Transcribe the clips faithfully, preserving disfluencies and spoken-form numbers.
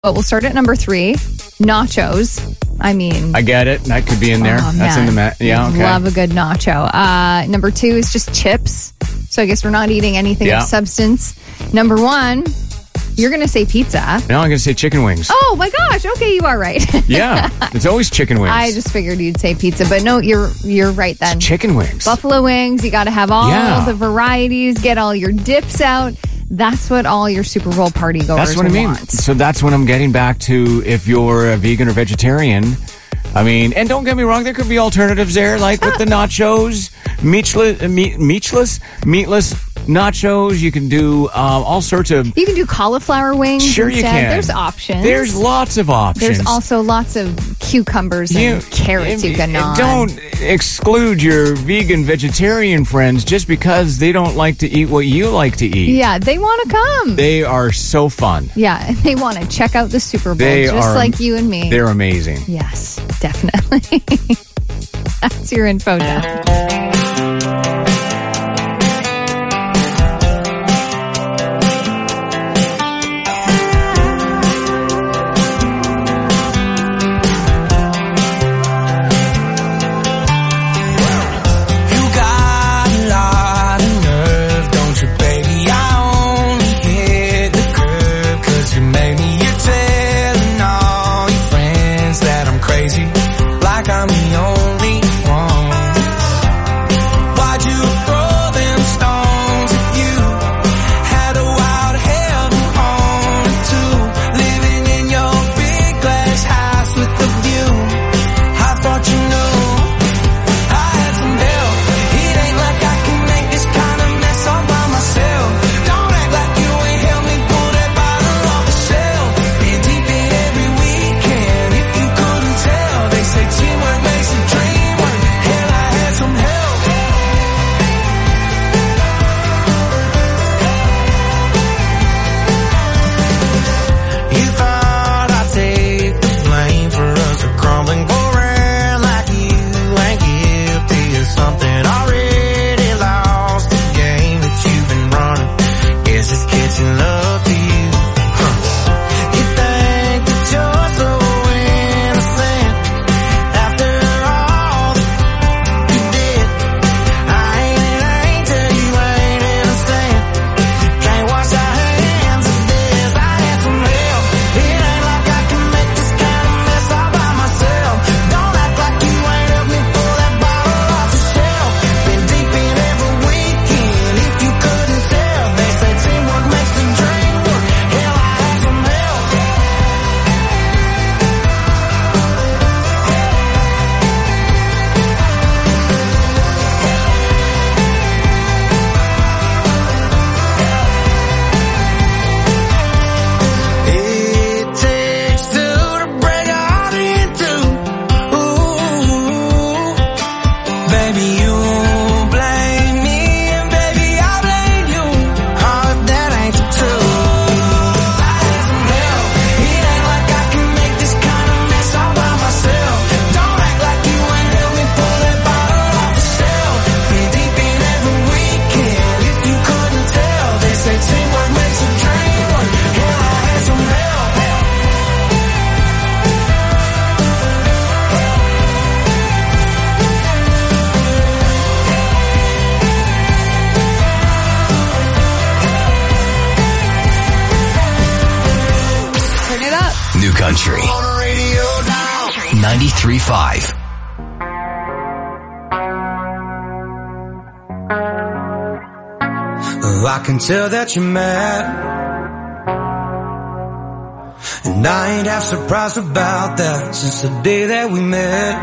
But we'll start at number three, nachos. I mean... I get it. That could be in there. Oh, That's in the... Ma- yeah, okay. Love a good nacho. Uh, number two is just chips. So I guess we're not eating anything Yeah. of substance. Number one, you're going to say pizza. No, I'm going to say chicken wings. Oh, my gosh. Okay, you are right. Yeah, it's always chicken wings. I just figured you'd say pizza, but no, you're you're right then. It's chicken wings. Buffalo wings, you got to have all Yeah. the varieties, get all your dips out. That's what all your Super Bowl party goers That's what I mean. want. So that's what I'm getting back to. If you're a vegan or vegetarian, I mean, and don't get me wrong, there could be alternatives there, like with the nachos, meatless, meat, meatless, meatless nachos. You can do um, all sorts of. You can do cauliflower wings. Sure, you instead. can. There's options. There's lots of options. There's also lots of cucumbers and You- carrots you can on. Don't exclude your vegan vegetarian friends just because they don't like to eat what you like to eat. Yeah, they want to come. They are so fun. yeah, they want to check out the Super Bowl They just are, like you and me. They're amazing. Yes, definitely. That's your info now. Country ninety-three point five. Oh, I can tell that you're mad, and I ain't half surprised about that since the day that we met.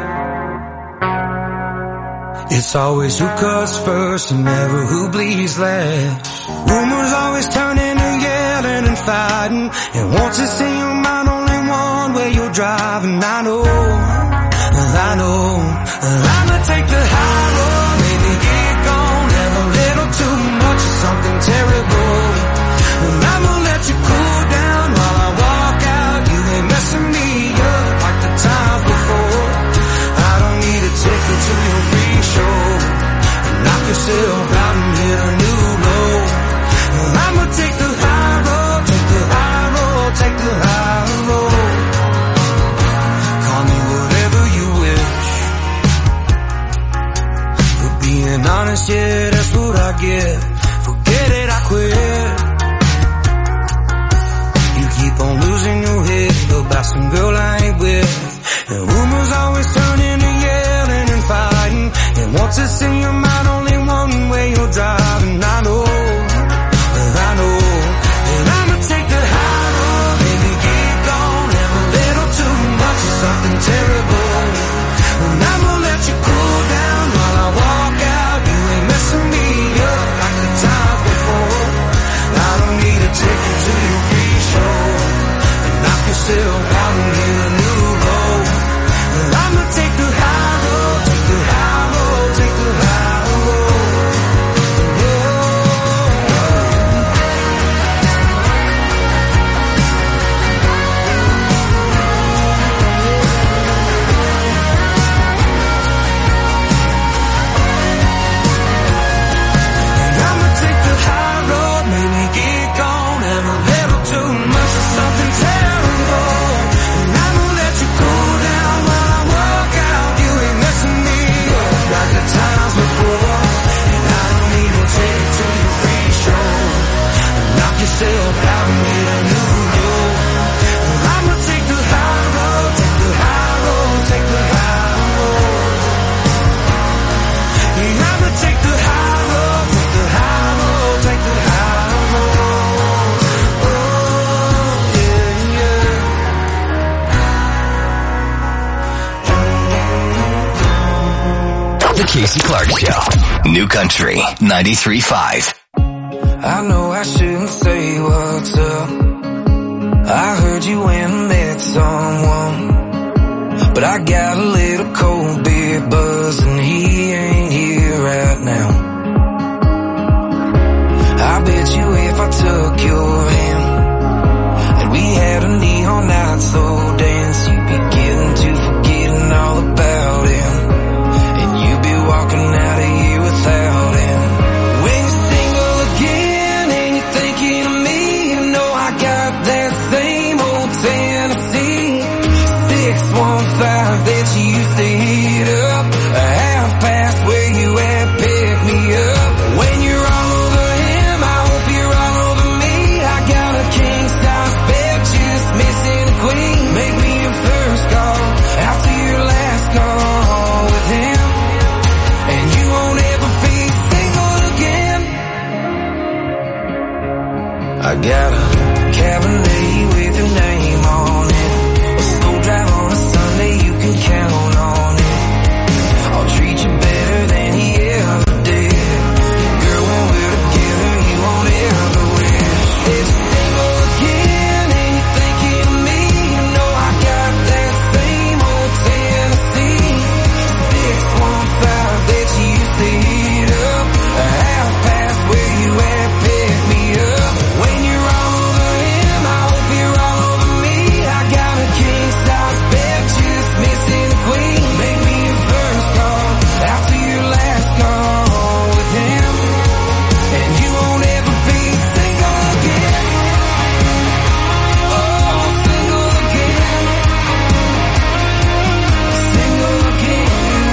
It's always who cuts first and never who bleeds last. Rumors always turn into yelling and fighting, and once it's in your mind only one way you're driving. I know, I know, I'ma take the high road, maybe get gone, have a little too much of something terrible, and I'ma let you cool down while I walk out. You ain't messing me up like the times before. I don't need a ticket to your free show. Knock yourself out and hit a new low. I'ma take the high road, take the high road, take the high road. yeah, that's what I get. Forget it, I quit. You keep on losing your head about some girl I ain't with. And rumors always turn into yelling and fighting. And once it's in your mind, only one way you're driving. I know, I know. And I'ma take the high road, baby, get gone. Have a little too much of something terrible. And I'ma let you cool down while I walk out. You ain't messing me up like the times before. I don't need to take you to your free show and knock yourself out and get a new road. And I'ma take the high road, take the high road, take the high road. Yourself out and get a new road. I'ma take the high road, take the high road, take the high road. Yeah, I'ma take the high road, take the high road, take the high road. Oh, yeah, yeah. The Casey Clark Show. New Country ninety-three point five. I know I shouldn't say what's up. I heard you went and met someone, but I got a little cold beer buzz and he ain't here right now. I bet you if I took your hand and we had a neon night slow dance, you'd be getting to forgetting all about him, and you'd be walking out of here without him. When you're single again and you're thinking of me, you know I got that same old Tennessee six one five that you used to hit up a half past where you at, pick me up. When you're all over him, I hope you're all over me. I got a king size bed, just missing a queen. Make me your first call after your last call with him, and you won't ever be single again. I got a Cabernet with your name on it, a slow drive on a Sunday, you can count on it. I'll treat you better than he ever did. Girl, when we're together, you won't ever wish. If you're single again and you're thinking of me, you know I got that same old Tennessee six one five that you used to hit up a half past where you at, pick me up. When you're all over him, I hope you're all over me. I got a king size bed, just missing a queen. Make me your first call after your last call with him, and you won't ever be single again. Oh, single again, single again.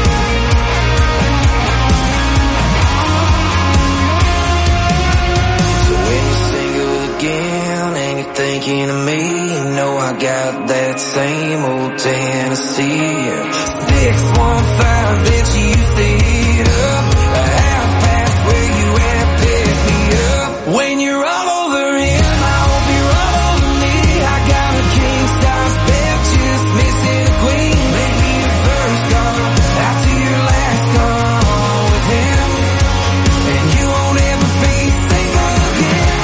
So when you're single again and you're thinking of me, you know I got that same old Tennessee six one five that you used to hit up a half past where you at, pick me up. When you're all over him, I hope you're all over me. I got a king size bed, just missing a queen. Make me your first call after your last call with him, and you won't ever be single again.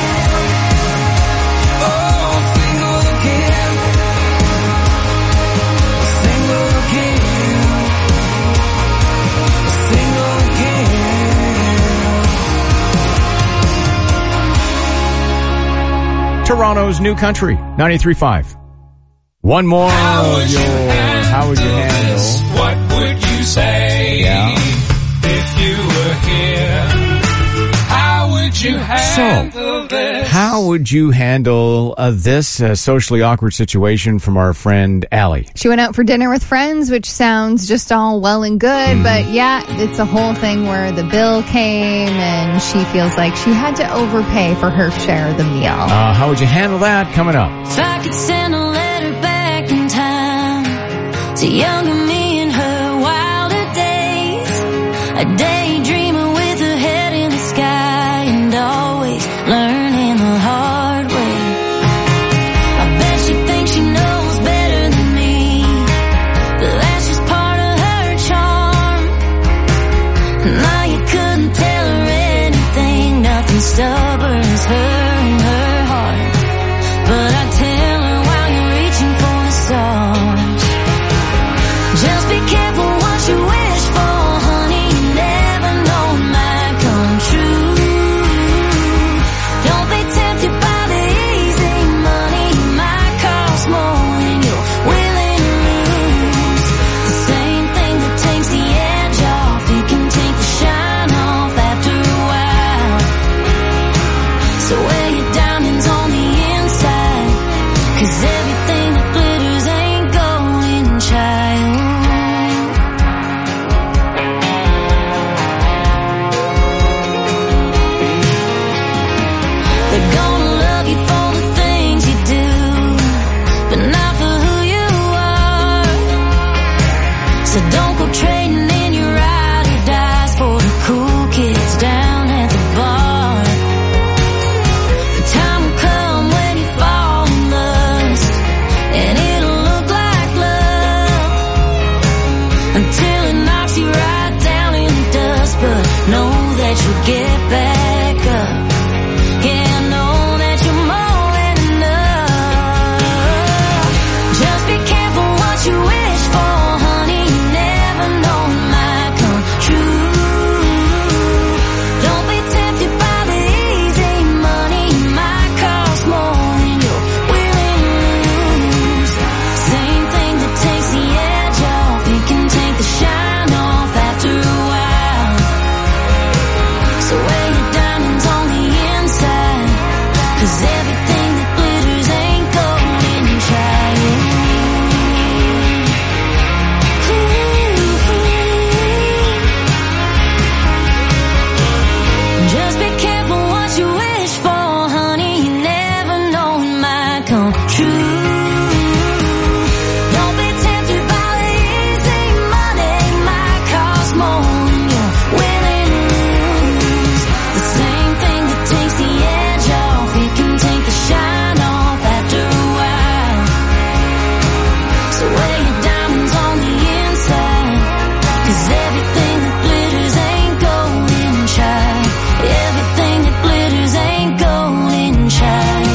Oh, single again, single again, single again. Toronto's New Country ninety-three point five. One more. How would your, you handle how would you handle? this? What would you say Yeah. if you were here? How would would you handle So, this? how would you handle uh, this uh, socially awkward situation from our friend Allie? She went out for dinner with friends, which sounds just all well and good, Mm. but yeah, it's a whole thing where the bill came and she feels like she had to overpay for her share of the meal. Uh, how would you handle that? Coming up. If I could send a letter back in time to younger me in her wilder days, a daydreamer with her head in the sky and always learning the hard way. I bet she thinks she knows better than me, but that's just part of her charm. Now you couldn't tell her anything, nothing stubborn as her and her heart. But I tell her while you're reaching for the stars, just be careful what you wish for, honey. You never know it might come true. Don't be tempted by the easy money. It might cost more than you're willing to lose. The same thing that takes the edge off, it can take the shine off after a while. So wear your diamonds on the inside, 'cause everything that glitters ain't golden, child. They're gonna love you for the things you do, but not for who you are. So don't go trading in your ride or dies for the cool kids down at the bar. The time will come when you fall in lust, and it'll look like love until it knocks you right down in the dust. But know that you'll get back up. Yeah, know that you're more than enough. Just be careful what you wish for, honey. You never know it might come true. Don't be tempted by the easy money. It might cost more than you're willing to lose. Same thing that takes the edge off, it can take the shine off after a while. So wear your diamonds on the inside, 'cause everything that glitters ain't golden, child. Just be careful what you wish for, honey. You never know it might come true. Don't be tempted by the easy money. It might cost more than you're willing to lose. The same thing that takes the edge off, it can take the shine off after a while. So wear your diamonds on the inside, 'cause everything that glitters ain't golden, child. Everything that glitters ain't golden, child.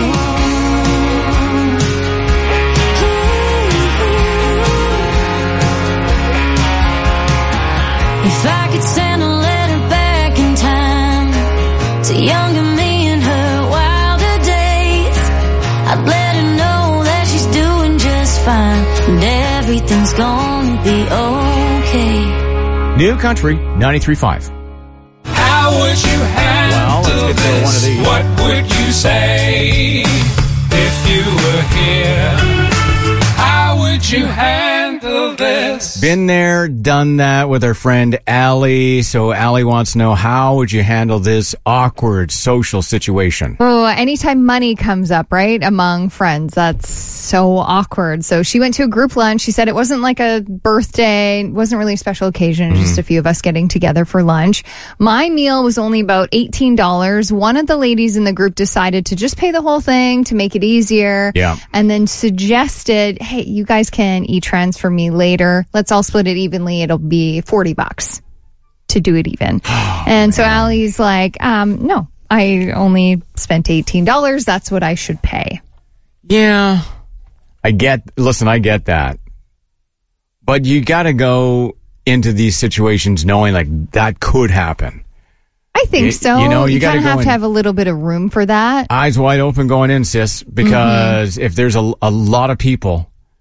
If I could send a letter back in time to younger me in her wilder days, I'd let her know that she's doing just fine and everything's gonna be okay. New Country ninety-three point five. How would you handle Well, let's get to one of this? these. What would you say if you were here? How would you handle this? Been there, done that with our friend Allie. So Allie wants to know, how would you handle this awkward social situation? Oh, anytime money comes up, right, among friends, that's so awkward. So she went to a group lunch. She said it wasn't like a birthday, it wasn't really a special occasion, it was just a few of us getting together for lunch. My meal was only about eighteen dollars. One of the ladies in the group decided to just pay the whole thing to make it easier. Yeah. And then suggested, hey, you guys can e-transfer me later. Let's all split it evenly. It'll be forty bucks to do it even. Oh, and so Allie's like, um, no, I only spent eighteen dollars. That's what I should pay. Yeah. I get, listen, I get that. But you gotta go into these situations knowing like that could happen. I think You- so. you know, you kind gotta of go have in- to have a little bit of room for that. Eyes wide open going in, sis, because if there's a, a lot of people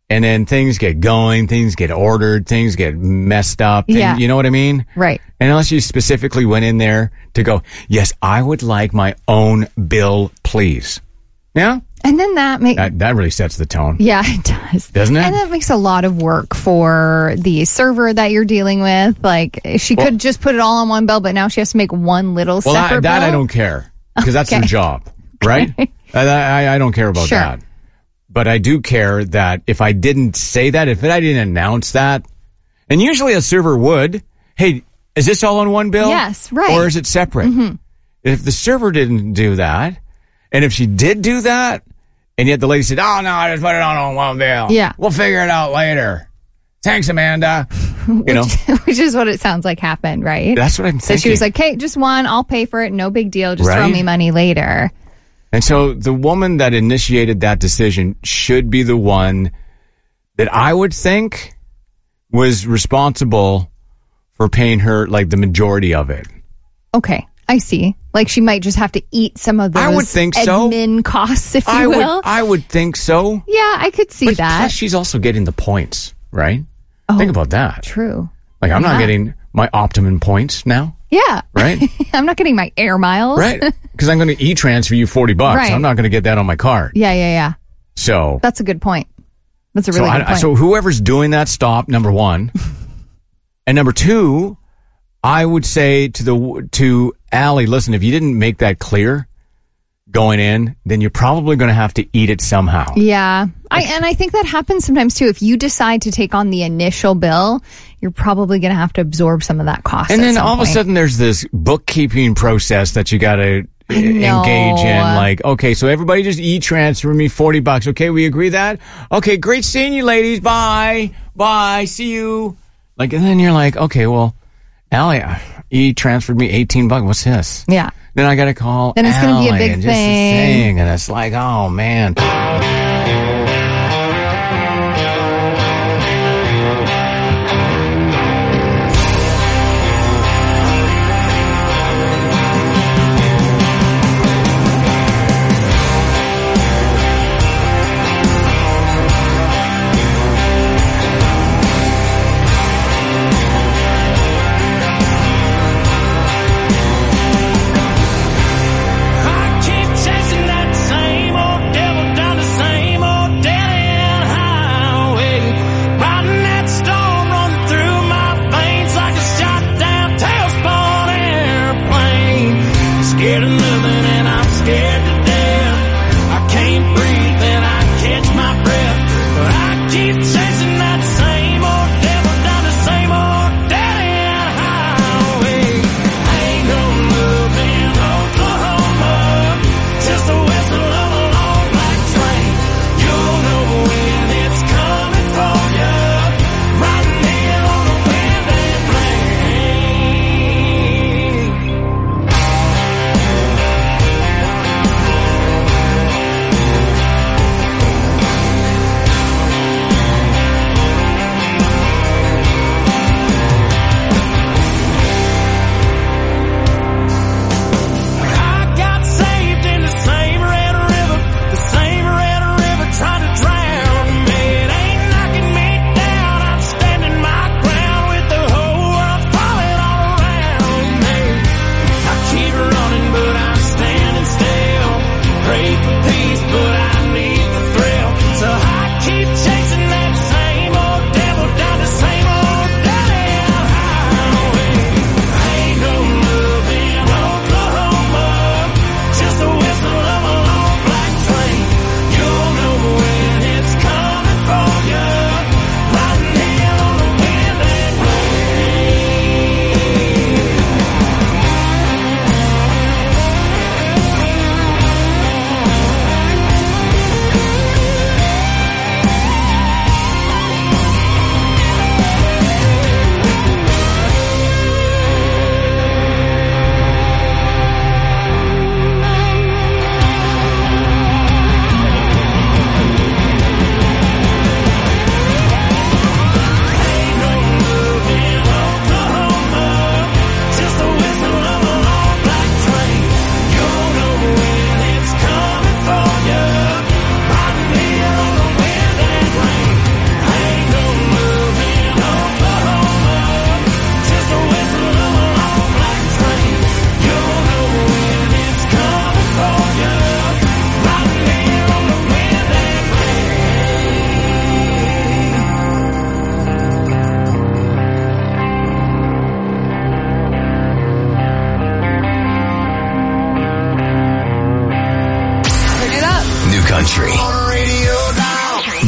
and then things get going, things get ordered, things get messed up. Things, Yeah. You know what I mean? Right. And unless you specifically went in there to go, yes, I would like my own bill, please. Yeah? And then that makes... That, that really sets the tone. Yeah, it does. Doesn't it? And that makes a lot of work for the server that you're dealing with. Like, she Well- could just put it all on one bill, but now she has to make one little Well, I, separate that bill. I don't care because that's Okay. their job, right? I, I, I don't care about Sure. that. But I do care that if I didn't say that, if I didn't announce that, and usually a server would, hey, is this all on one bill? Yes, right. Or is it separate? Mm-hmm. If the server didn't do that, and if she did do that, and yet the lady said, oh, no, I just put it on on one bill. Yeah. We'll figure it out later. Thanks, Amanda. You know, Which is what it sounds like happened, right? that's what I'm So thinking. she was like, hey, just one, I'll pay for it, no big deal, just throw Right? me money later. And so the woman that initiated that decision should be the one that I would think was responsible for paying her like the majority of it. Okay, I see. Like she might just have to eat some of those I would think so. admin costs, if you I will. would I would think so. Yeah, I could see But that. plus she's also getting the points, right? Oh, Think about that. True. Like I'm not Yeah. getting my optimum points now, Yeah. right? I'm not getting my air miles. Right? Because I'm going to e-transfer you forty bucks. Right. I'm not going to get that on my card. Yeah, yeah, yeah. So That's a good point. That's a So, really I, good point. so whoever's doing that, stop. Number one, and number two, I would say to the to Allie, listen, if you didn't make that clear going in, then you're probably going to have to eat it somehow. Yeah. I and I think that happens sometimes too. If you decide to take on the initial bill, you're probably going to have to absorb some of that cost. And at then some all of a point. sudden, there's this bookkeeping process that you got to know. engage in. Like, okay, so everybody just e-transfer me forty bucks. Okay, we agree that? Okay, great seeing you, ladies. Bye. Bye. See you. Like, and then you're like, okay, well, Allie e-transferred me eighteen bucks. What's this? Yeah. Then I got to call Then it's gonna be a Allie big and just thing. thing. And it's like, oh, man. I keep chasing that same old devil down the same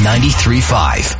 ninety-three point five.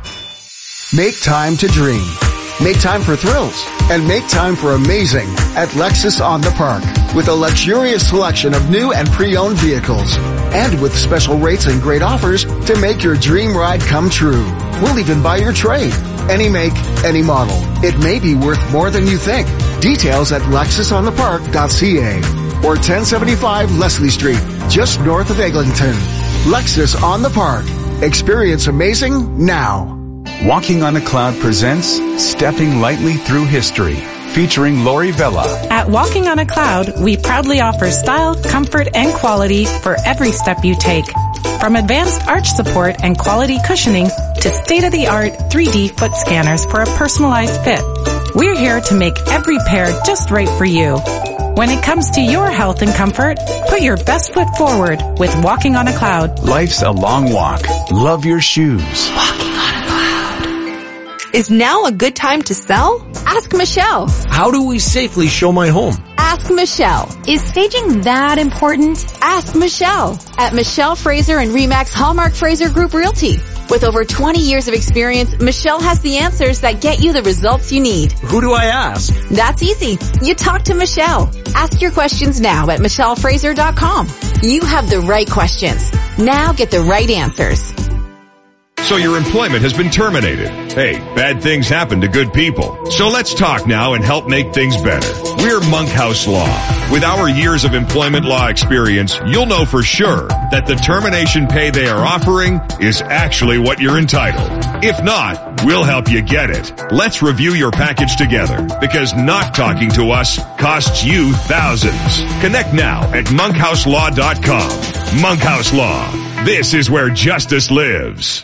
Make time to dream. Make time for thrills. And make time for amazing at Lexus on the Park. With a luxurious selection of new and pre-owned vehicles. And with special rates and great offers to make your dream ride come true. We'll even buy your trade. Any make, any model. It may be worth more than you think. Details at lexus on the park dot c a or ten seventy-five Leslie Street, just north of Eglinton. Lexus on the Park. Experience amazing now. Walking on a Cloud presents Stepping Lightly Through History, featuring Lori Vella. At Walking on a Cloud, we proudly offer style, comfort, and quality for every step you take. From advanced arch support and quality cushioning to state-of-the-art three D foot scanners for a personalized fit. We're here to make every pair just right for you. When it comes to your health and comfort, put your best foot forward with Walking on a Cloud. Life's a long walk. Love your shoes. Walking on a Cloud. Is now a good time to sell? Ask Michelle. How do we safely show my home? Ask Michelle. Is staging that important? Ask Michelle at Michelle Fraser and Remax Hallmark Fraser Group Realty. With over twenty years of experience, Michelle has the answers that get you the results you need. Who do I ask? That's easy. You talk to Michelle. Ask your questions now at michelle fraser dot com. You have the right questions. Now get the right answers. So your employment has been terminated. Hey, bad things happen to good people. So let's talk now and help make things better. We're Monkhouse Law. With our years of employment law experience, you'll know for sure that the termination pay they are offering is actually what you're entitled. If not, we'll help you get it. Let's review your package together, because not talking to us costs you thousands. Connect now at monkhouse law dot com. Monkhouse Law. This is where justice lives.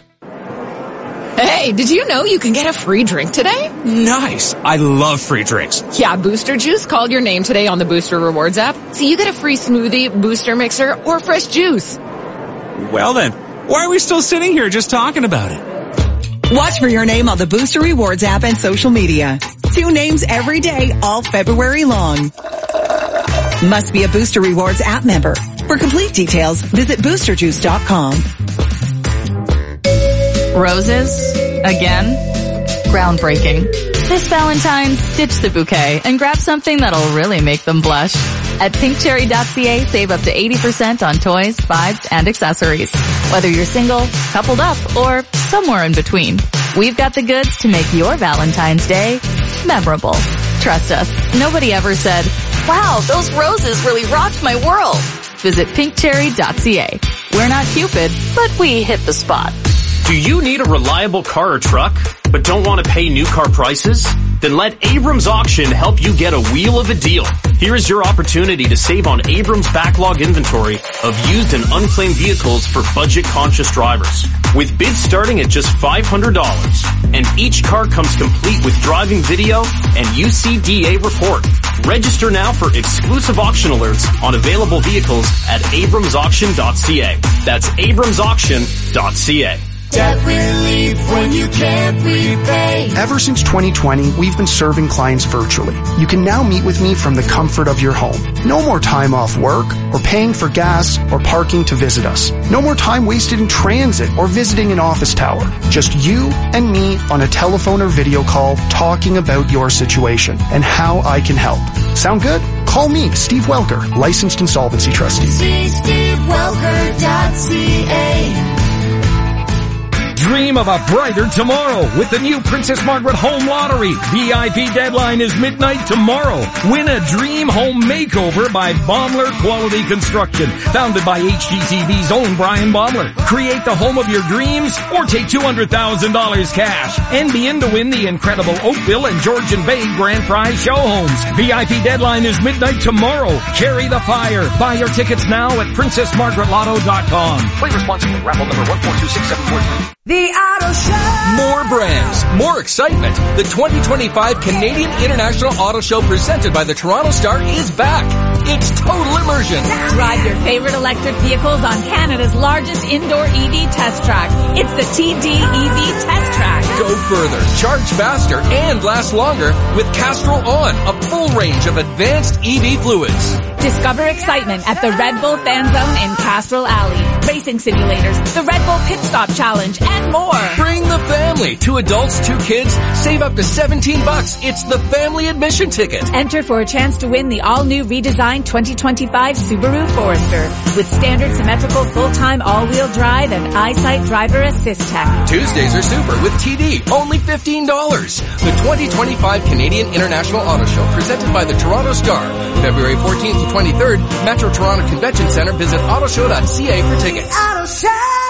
Hey, did you know you can get a free drink today? Nice. I love free drinks. Yeah, Booster Juice called your name today on the Booster Rewards app. So you get a free smoothie, booster mixer, or fresh juice. Well then, why are we still sitting here just talking about it? Watch for your name on the Booster Rewards app and social media. Two names every day, all February long. Must be a Booster Rewards app member. For complete details, visit booster juice dot com. Roses? Again? Groundbreaking. This Valentine's, ditch the bouquet and grab something that'll really make them blush. At pink cherry dot c a, save up to eighty percent on toys, vibes, and accessories. Whether you're single, coupled up, or somewhere in between, we've got the goods to make your Valentine's Day memorable. Trust us, nobody ever said, wow, those roses really rocked my world. Visit pink cherry dot c a. We're not Cupid, but we hit the spot. Do you need a reliable car or truck, but don't want to pay new car prices? Then let Abrams Auction help you get a wheel of a deal. Here is your opportunity to save on Abrams' backlog inventory of used and unclaimed vehicles for budget-conscious drivers. With bids starting at just five hundred dollars, and each car comes complete with driving video and U C D A report. Register now for exclusive auction alerts on available vehicles at abrams auction dot c a. That's abrams auction dot c a. Debt relief when you can't repay. Ever since twenty twenty, we've been serving clients virtually. You can now meet with me from the comfort of your home. No more time off work or paying for gas or parking to visit us. No more time wasted in transit or visiting an office tower. Just you and me on a telephone or video call talking about your situation and how I can help. Sound good? Call me, Steve Welker, licensed insolvency trustee. See steve welker dot c a. Dream of a brighter tomorrow with the new Princess Margaret Home Lottery. V I P deadline is midnight tomorrow. Win a dream home makeover by Baumler Quality Construction, founded by H G T V's own Brian Baumler. Create the home of your dreams or take two hundred thousand dollars cash and be in to win the incredible Oakville and Georgian Bay Grand Prize show homes. V I P deadline is midnight tomorrow. Carry the fire. Buy your tickets now at princess margaret lotto dot com. Play responsibly. Raffle number one four two six seven four three. The Auto Show! More brands, more excitement. The twenty twenty-five Canadian International Auto Show presented by the Toronto Star is back. It's total immersion. Drive your favorite electric vehicles on Canada's largest indoor E V test track. It's the T D E V Test Track. Go further, charge faster, and last longer with Castrol On, a full range of advanced E V fluids. Discover excitement at the Red Bull Fan Zone in Castrol Alley. racing simulators, the Red Bull Pit Stop Challenge, and more. Bring the family. Two adults, two kids. Save up to seventeen bucks. It's the family admission ticket. Enter for a chance to win the all-new redesigned twenty twenty-five Subaru Forester with standard symmetrical full-time all-wheel drive and EyeSight driver assist tech. Tuesdays are super with T D. Only fifteen dollars. The twenty twenty-five Canadian International Auto Show presented by the Toronto Star. February fourteenth to twenty-third, Metro Toronto Convention Centre. Visit autoshow dot c a for tickets. Auto Show.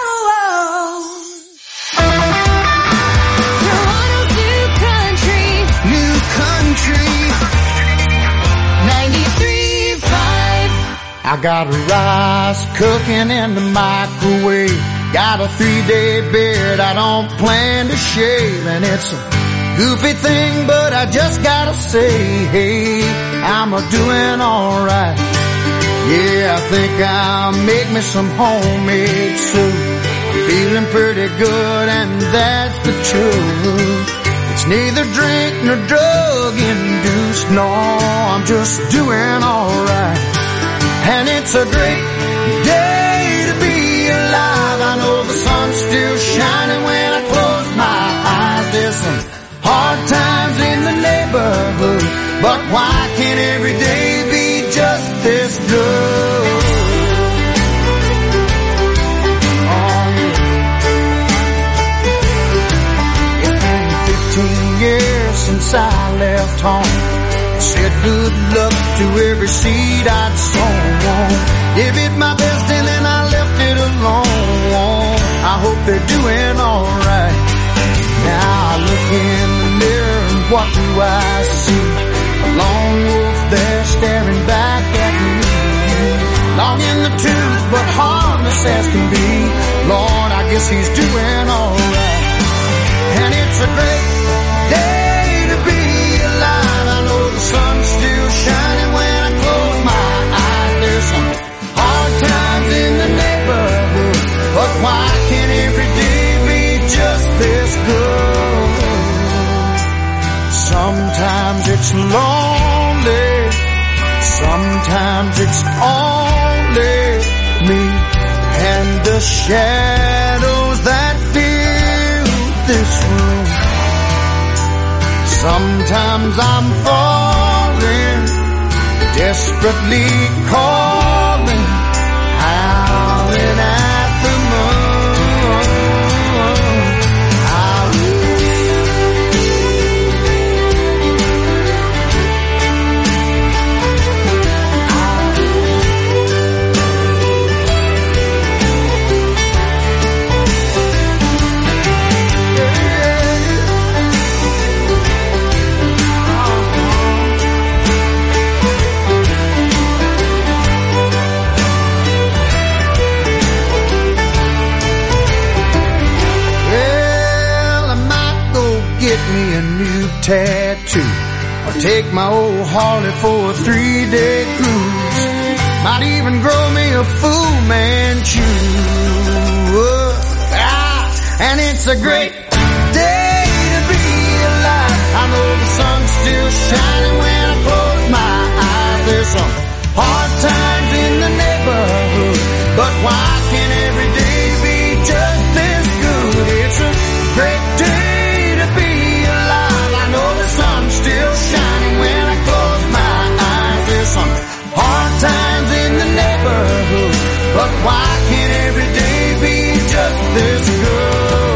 Toronto's new country. New country. ninety-three point five. I got rice cooking in the microwave. Got a three-day beard I don't plan to shave. And it's a goofy thing, but I just gotta say, hey, I'm a doing alright. Yeah, I think I'll make me some homemade soup. I'm feeling pretty good, and that's the truth. It's neither drink nor drug induced. No, I'm just doing alright. And it's a great day to be alive. I know the sun's still shining when I close my eyes. There's some hard times in the neighborhood, but why can't every day be just this good? Oh, yeah. It's been fifteen years since I left home. Said good luck to every seed I'd sown. Gave it my best and then I left it alone. I hope they're doing alright. Now I look in the mirror and what do I see? A lone wolf there staring back at me. Long in the tooth but harmless as can be. Lord, I guess he's doing alright. And it's a great day to be alive. I know the sun's still shining when I close my eyes. There's some hard times in the neighborhood, but why can't every day be just this good? Sometimes it's lonely, sometimes it's only me and the shadows that fill this room. Sometimes I'm falling, desperately calling, howling at the moon. I me a new tattoo, or take my old Harley for a three-day cruise. Might even grow me a Fu Manchu. Ah, and it's a great day to be alive. I know the sun's still shining when I close my eyes. There's some hard times in the neighborhood, but why can't every day be just this good? It's a great day to be alive. I know the sun's still shining when I close my eyes. There's some hard times in the neighborhood, but why can't every day be just this good?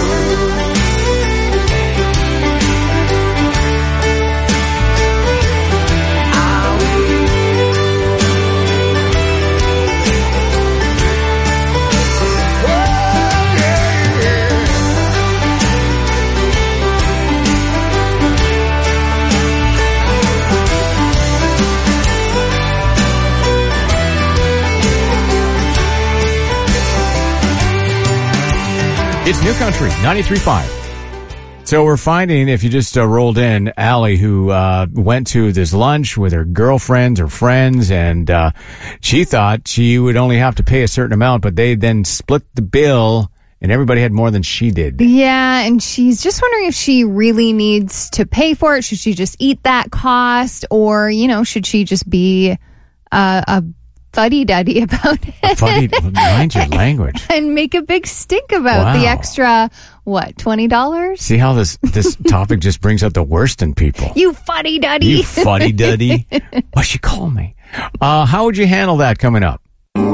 It's New Country, ninety-three point five. So we're finding, if you just uh, rolled in, Allie, who uh went to this lunch with her girlfriends or friends, and uh she thought she would only have to pay a certain amount, but they then split the bill, and everybody had more than she did. Yeah, and she's just wondering if she really needs to pay for it. Should she just eat that cost? Or, you know, should she just be uh, a fuddy-duddy about it. Fuddy, mind your language. And make a big stink about Wow. the extra, what, twenty dollars? See how this, this topic just brings out the worst in people. You fuddy-duddy. You fuddy-duddy. What she call me? Uh, how would you handle that coming up?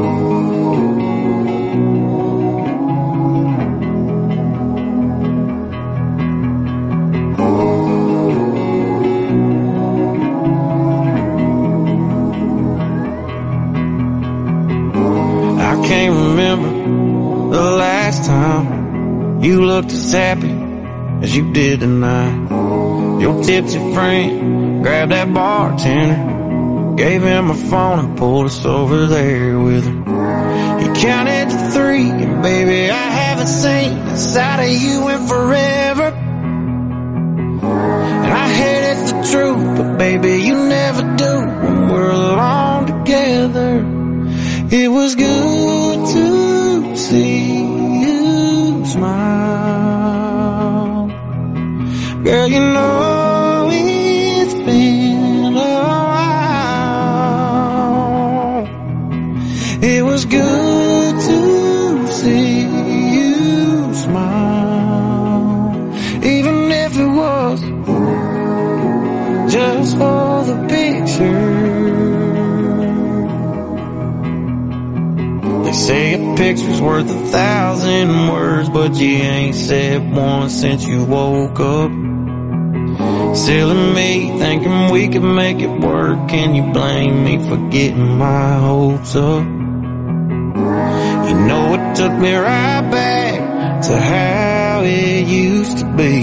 I can't remember the last time you looked as happy as you did tonight. Your tipsy friend grabbed that bartender, gave him a phone and pulled us over there with her. He counted to three, and baby, I haven't seen the side of you in forever. And I hate it's the truth, but baby, you never do when we're alone together. It was good to see you smile. Girl, you know it's been a while. It was good to see you smile. Even if it was just for the picture. They say a picture's worth a thousand words, but you ain't said one since you woke up. Silly me, thinking we could make it work. Can you blame me for getting my hopes up? You know it took me right back to how it used to be.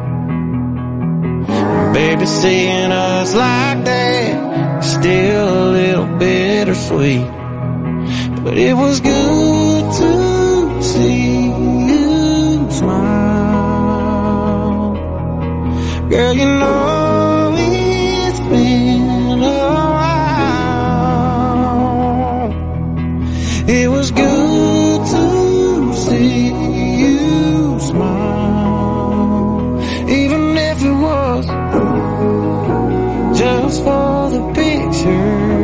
And baby, seeing us like that is still a little bittersweet. But it was good to see you smile. Girl, you know it's been a while. It was good to see you smile. Even if it was just for the picture.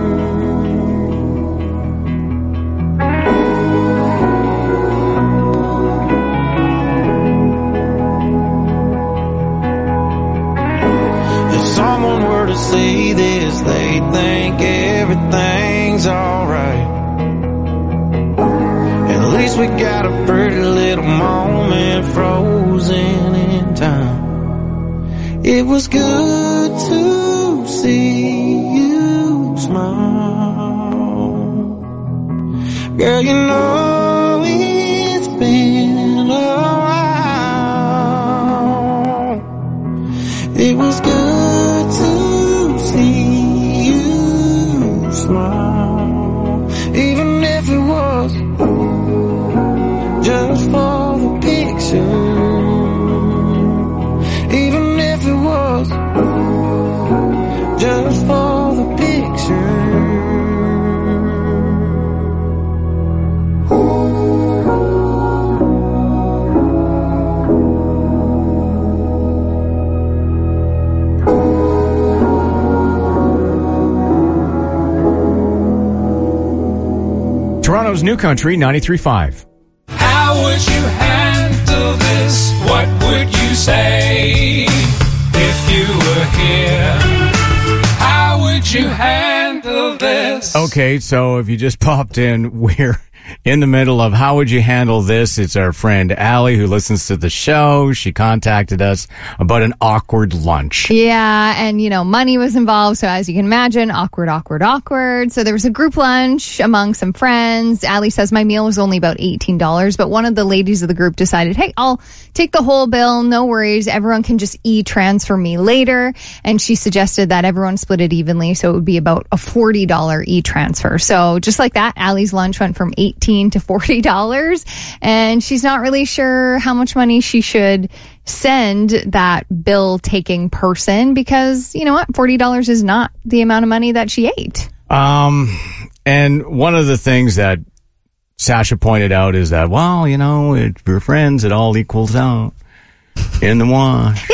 Someone were to see this, they think everything's alright. At least we got a pretty little moment frozen in time. It was good to see you smile. Girl, you know it's been a while. It was good to see you smile. Even if it was just for the picture. Even if it was just for the picture. Toronto's New Country, ninety-three point five. How would you handle this? What would you say if you were here? How would you handle this? Okay, so if you just popped in, we're in the middle of How Would You Handle This? It's our friend Allie who listens to the show. She contacted us about an awkward lunch. Yeah, and, you know, money was involved, so as you can imagine, awkward, awkward, awkward. So there was a group lunch among some friends. Allie says my meal was only about eighteen dollars, but one of the ladies of the group decided, hey, I'll take the whole bill, no worries. Everyone can just e-transfer me later. And she suggested that everyone split it evenly, so it would be about a forty dollars e-transfer. So just like that, Allie's lunch went from eighteen to forty dollars, and she's not really sure how much money she should send that bill taking person because, you know what, forty dollars is not the amount of money that she ate. Um, and one of the things that Sasha pointed out is that, well, you know, if you're friends, it all equals out in the wash. It does.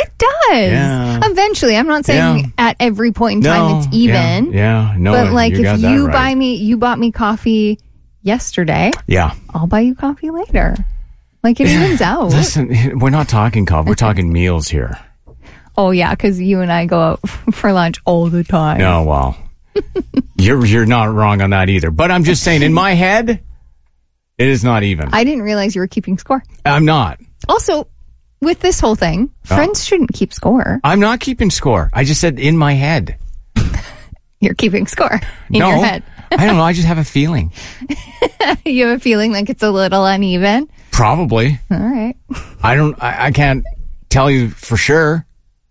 Yeah. Eventually. I'm not saying Yeah. at every point in time No, it's even. Yeah, yeah. No, but like you got if that you right. buy me, you bought me coffee yesterday. Yeah. I'll buy you coffee later. Like it evens out. Listen, we're not talking coffee. We're talking meals here. Oh yeah, because you and I go out for lunch all the time. No, well, you're you're not wrong on that either. But I'm just saying, in my head, it is not even. I didn't realize you were keeping score. I'm not. Also, with this whole thing, friends shouldn't keep score. I'm not keeping score. I just said in my head. You're keeping score in no, your head. I don't know. I just have a feeling. You have a feeling like it's a little uneven? Probably. All right. I don't. I, I can't tell you for sure.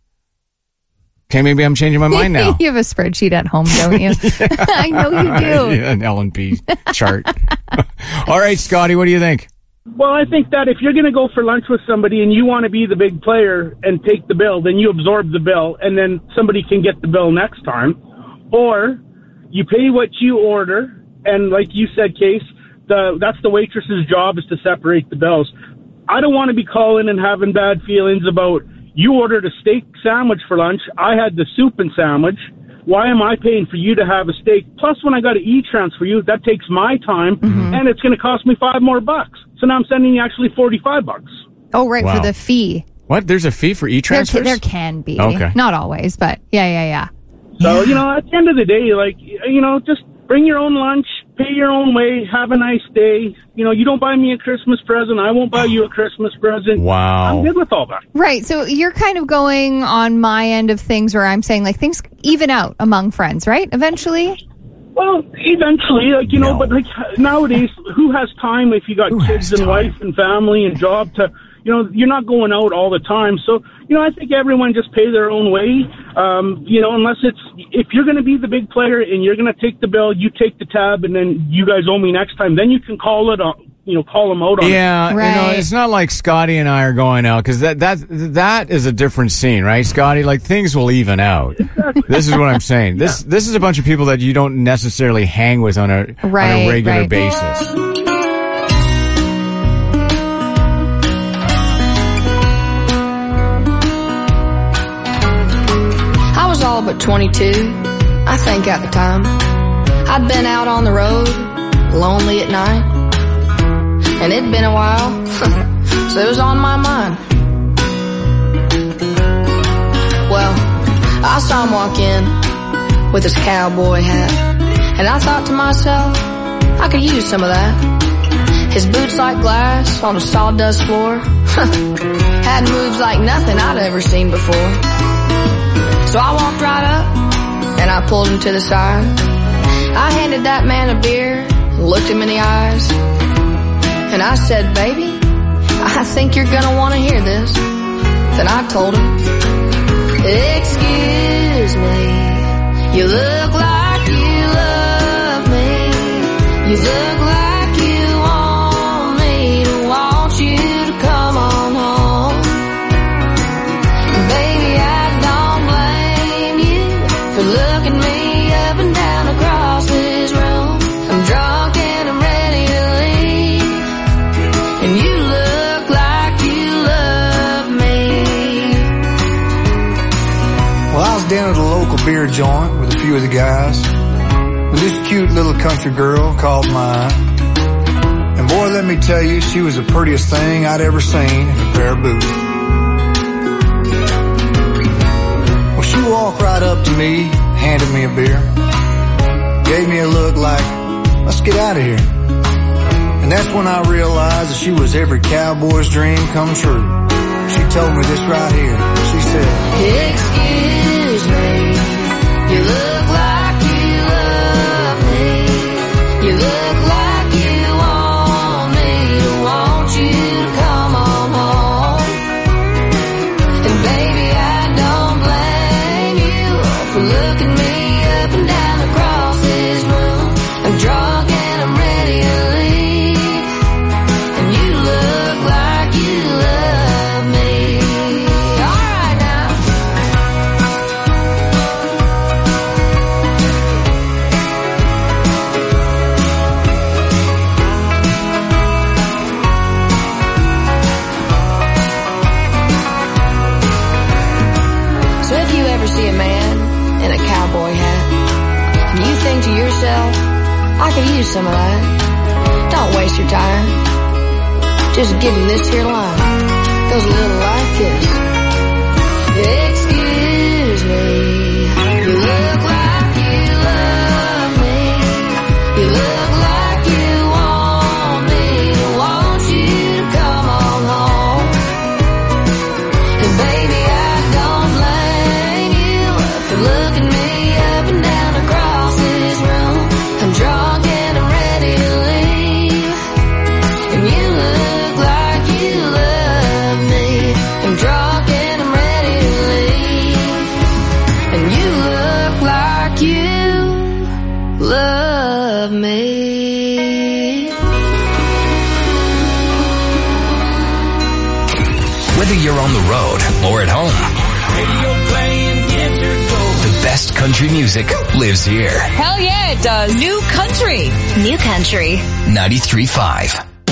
Okay, maybe I'm changing my mind now. You have a spreadsheet at home, don't you? I know you do. Yeah, an L and P chart. All right, Scotty, what do you think? Well, I think that if you're going to go for lunch with somebody and you want to be the big player and take the bill, then you absorb the bill, and then somebody can get the bill next time. Or you pay what you order, and like you said, Case, the that's the waitress's job is to separate the bills. I don't want to be calling and having bad feelings about you ordered a steak sandwich for lunch, I had the soup and sandwich. Why am I paying for you to have a steak? Plus, when I got to e-transfer you, that takes my time, Mm-hmm. and it's going to cost me five more bucks. So now I'm sending you actually forty-five bucks. Oh, right, Wow. for the fee. What? There's a fee for There, e-transfers? ca- there can be. Okay. Not always, but yeah, yeah, yeah. So, you know, at the end of the day, like, you know, just bring your own lunch, pay your own way, have a nice day. You know, you don't buy me a Christmas present, I won't buy you a Christmas present. Wow. I'm good with all that. Right. So you're kind of going on my end of things where I'm saying like things even out among friends, right? Eventually. Well, eventually, like, you know, No. but like nowadays, who has time if you got Who kids has and time? wife and family and job to, you know, you're not going out all the time. So, you know, I think everyone just pay their own way. Um, you know, unless it's, if you're going to be the big player and you're going to take the bill, you take the tab and then you guys owe me next time. Then you can call it, on, you know, call them out on it. Yeah, you know, Right. it's not like Scotty and I are going out because that that that is a different scene, right, Scotty? Like things will even out. This is what I'm saying. This this is a bunch of people that you don't necessarily hang with on a on Right, a regular right. basis. I was all but twenty-two, I think at the time. I'd been out on the road, lonely at night. And it'd been a while, so it was on my mind. Well, I saw him walk in with his cowboy hat. And I thought to myself, I could use some of that. His boots like glass on a sawdust floor. Had moves like nothing I'd ever seen before. So I walked right up, and I pulled him to the side. I handed that man a beer, looked him in the eyes, and I said, baby, I think you're gonna want to hear this. Then I told him, excuse me, you look like you love me. You look like you want me to want you to come on home. Baby, I don't blame you for looking me up and down across this room. I'm drunk and I'm ready to leave, and you look like you love me. Well, I was down at a local beer joint with a few of the guys, with this cute little country girl called mine. And boy, let me tell you, she was the prettiest thing I'd ever seen in a pair of boots. Well, she walked right up to me, handed me a beer, gave me a look like, let's get out of here. And that's when I realized that she was every cowboy's dream come true. She told me this right here. She said, Excuse me, you look like you love me. You look like you want me to want you to come on home. And baby, I don't blame you for looking me up and down across this room. I'm drunk and I'm ready to leave, and you look like you love me. All right now. myself, I could use some of that. Don't waste your time. Just give him this here line. Goes a little like this. Excuse me. You look like you love me. You look like you want me. Want you to come on home. And baby, I don't blame you for looking me up and down across this room. I'm drunk and I'm ready to leave. And you look like you love me. I'm drunk and I'm ready to leave. And you look like you love me. Whether you're on the road or at home, the best country music lives here. Hell yeah, it does. New country. New country. ninety-three point five.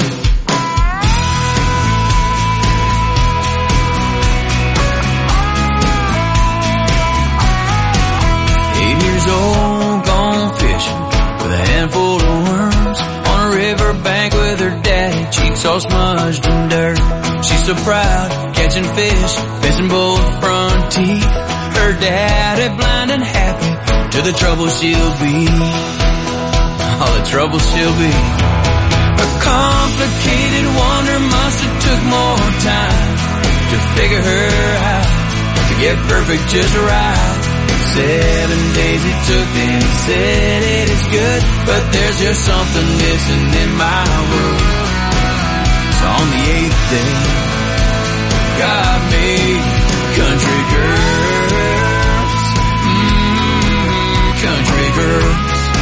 Eight years old, gone fishing with a handful of worms on a riverbank with her daddy, cheeks all smudged in dirt. She's so proud, catching fish, missing both front teeth. Her daddy blind and happy to the trouble she'll be. All the trouble she'll be. A complicated wonder must have took more time to figure her out, to get perfect just right. Seven days it took, then he said it is good, but there's just something missing in my world. So on the eighth day, God made country girls, mm, country girls.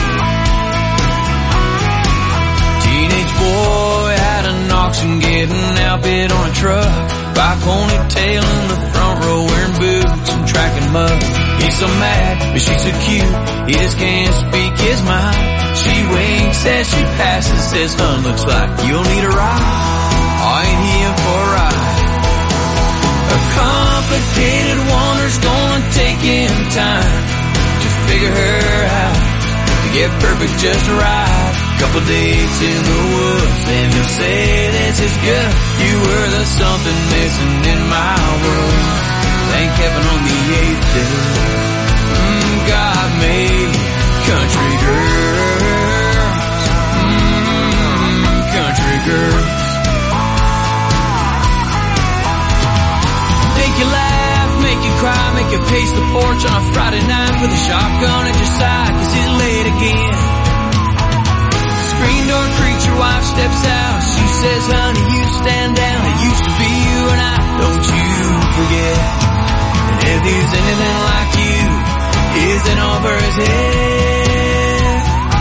Teenage boy had an auction getting outbid on a truck, by ponytail in the front row wearing boots and tracking mud. He's so mad, but she's so cute, he just can't speak his mind. She winks as she passes, says, "Hun, looks like you'll need a ride." Oh, ain't he in for a ride? A complicated wonder's gonna take him time to figure her out, to get perfect just right. Couple dates in the woods, then he'll say this is good. You were the something missing in my world. Thank heaven on the eighth day, mm, God made country girls, mm, country girls. Make you laugh, make you cry, make you pace the porch on a Friday night with a shotgun at your side, 'cause it's late again. Screen door creaks, your wife steps out. She says, "Honey, you stand down. It used to be you and I, don't you forget." And if there's anything like you, is it over his head?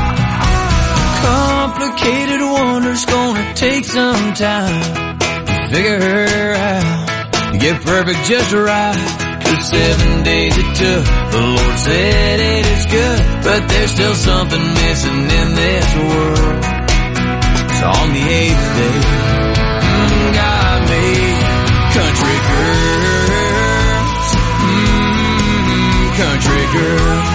Complicated wonder's gonna take some time to figure her out, to get perfect just right. 'Cause seven days it took, the Lord said it is good, but there's still something missing in this world. So on the eighth day, mm, God made country girls, mm, country girls,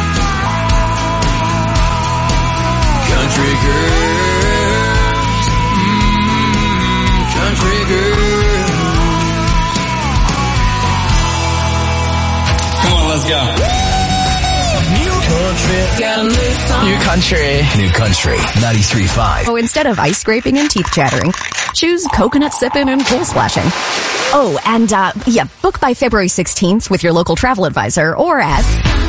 country girls, mm, country girls. Come on, let's go. New country. New country. ninety-three point five. Oh, instead of ice scraping and teeth chattering, choose coconut sipping and pool splashing. Oh, and, uh, yeah, book by February sixteenth with your local travel advisor or at...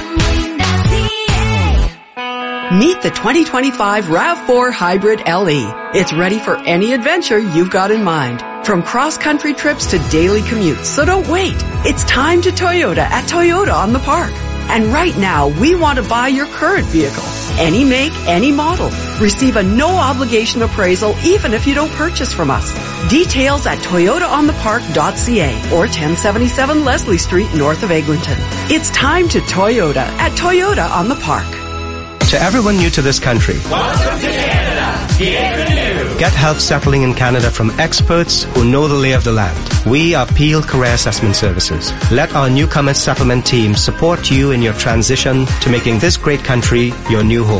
Meet the twenty twenty-five RAV four Hybrid L E. It's ready for any adventure you've got in mind. From cross-country trips to daily commutes, so don't wait. It's time to Toyota at Toyota on the Park. And right now, we want to buy your current vehicle. Any make, any model. Receive a no-obligation appraisal even if you don't purchase from us. Details at toyota on the park dot c a or ten seventy-seven Leslie Street north of Eglinton. It's time to Toyota at Toyota on the Park. To everyone new to this country, welcome to Canada. Get renewed. Get help settling in Canada from experts who know the lay of the land. We are Peel Career Assessment Services. Let our newcomer settlement team support you in your transition to making this great country your new home.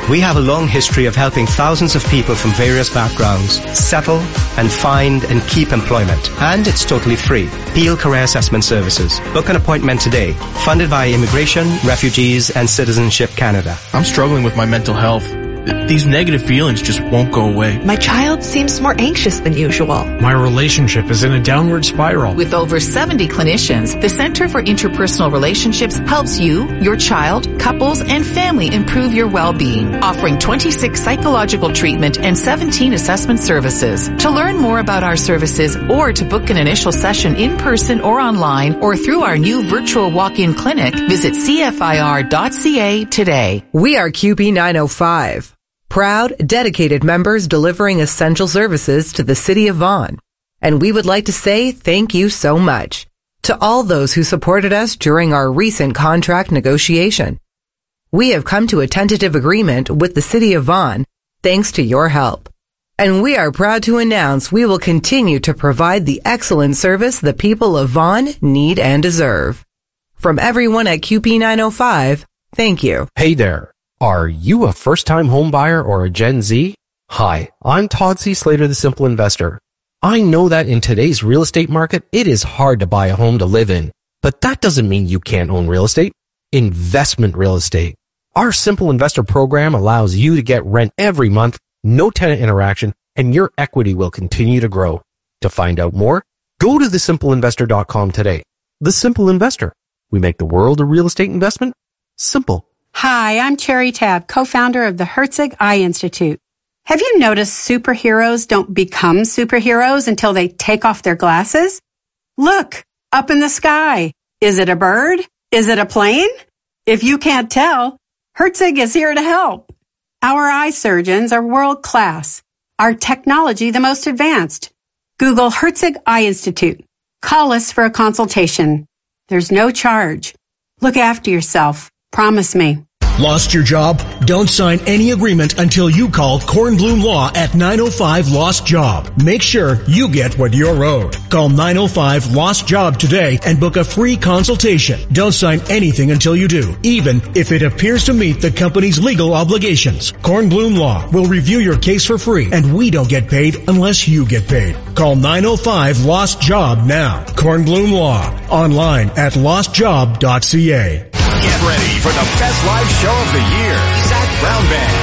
We have a long history of helping thousands of people from various backgrounds settle and find and keep employment. And it's totally free. Peel Career Assessment Services. Book an appointment today. Funded by Immigration, Refugees and Citizenship Canada. I'm struggling with my mental health. These negative feelings just won't go away. My child seems more anxious than usual. My relationship is in a downward spiral. With over seventy clinicians, the Center for Interpersonal Relationships helps you, your child, couples, and family improve your well-being, offering twenty-six psychological treatment and seventeen assessment services. To learn more about our services or to book an initial session in person or online or through our new virtual walk-in clinic, visit C F I R dot C A today. We are Q P nine oh five. Proud, dedicated members delivering essential services to the city of Vaughan. And we would like to say thank you so much to all those who supported us during our recent contract negotiation. We have come to a tentative agreement with the city of Vaughan thanks to your help. And we are proud to announce we will continue to provide the excellent service the people of Vaughan need and deserve. From everyone at Q P nine oh five, thank you. Hey there. Are you a first-time home buyer or a Gen Z? Hi, I'm Todd C. Slater, the Simple Investor. I know that in today's real estate market, it is hard to buy a home to live in. But that doesn't mean you can't own real estate. Investment real estate. Our Simple Investor program allows you to get rent every month, no tenant interaction, and your equity will continue to grow. To find out more, go to the simple investor dot com today. The Simple Investor. We make the world of real estate investment simple. Hi, I'm Cherry Tab, co-founder of the Herzig Eye Institute. Have you noticed superheroes don't become superheroes until they take off their glasses? Look, up in the sky. Is it a bird? Is it a plane? If you can't tell, Herzig is here to help. Our eye surgeons are world class. Our technology the most advanced. Google Herzig Eye Institute. Call us for a consultation. There's no charge. Look after yourself. Promise me. Lost your job? Don't sign any agreement until you call Kornblum Law at nine oh five Lost Job. Make sure you get what you're owed. Call nine oh five Lost Job today and book a free consultation. Don't sign anything until you do, even if it appears to meet the company's legal obligations. Kornblum Law will review your case for free, and we don't get paid unless you get paid. Call nine oh five Lost Job now. Kornblum Law. Online at lost job dot c a. Get ready for the best live show of the year. Zac Brown Band.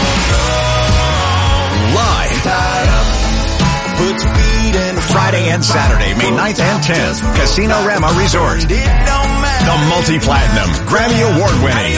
Live. Friday and Saturday, May ninth and tenth. Casino Rama Resort. The multi-platinum, Grammy Award winning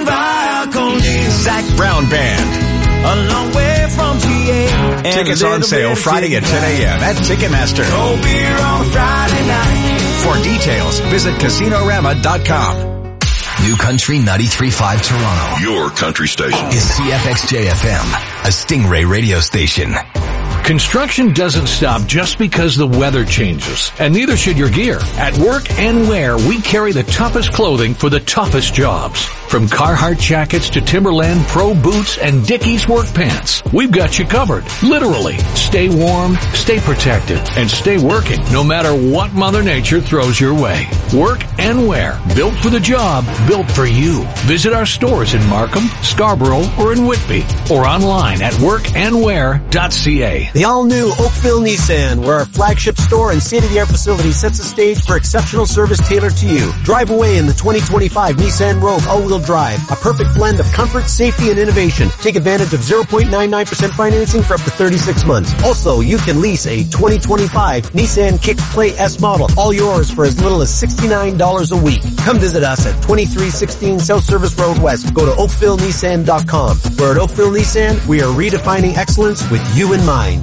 Zac Brown Band. A long way from G A. Tickets on sale Friday at ten a.m. at Ticketmaster. No beer on Friday night. For details, visit casino rama dot com. New Country ninety-three point five Toronto. Your country station. Is C F X J F M, a Stingray radio station. Construction doesn't stop just because the weather changes, and neither should your gear. At Work and Wear, we carry the toughest clothing for the toughest jobs. From Carhartt jackets to Timberland Pro boots and Dickies work pants, we've got you covered. Literally, stay warm, stay protected, and stay working no matter what Mother Nature throws your way. Work and Wear, built for the job, built for you. Visit our stores in Markham, Scarborough, or in Whitby, or online at work and wear dot c a. The all-new Oakville Nissan, where our flagship store and state-of-the-art facility sets the stage for exceptional service tailored to you. Drive away in the twenty twenty-five Nissan Rogue all-wheel drive, a perfect blend of comfort, safety, and innovation. Take advantage of zero point nine nine percent financing for up to thirty-six months. Also, you can lease a twenty twenty-five Nissan Kick Play S model, all yours for as little as sixty-nine dollars a week. Come visit us at twenty-three sixteen South Service Road West. Go to oakville nissan dot com. Where at Oakville Nissan, we are redefining excellence with you in mind.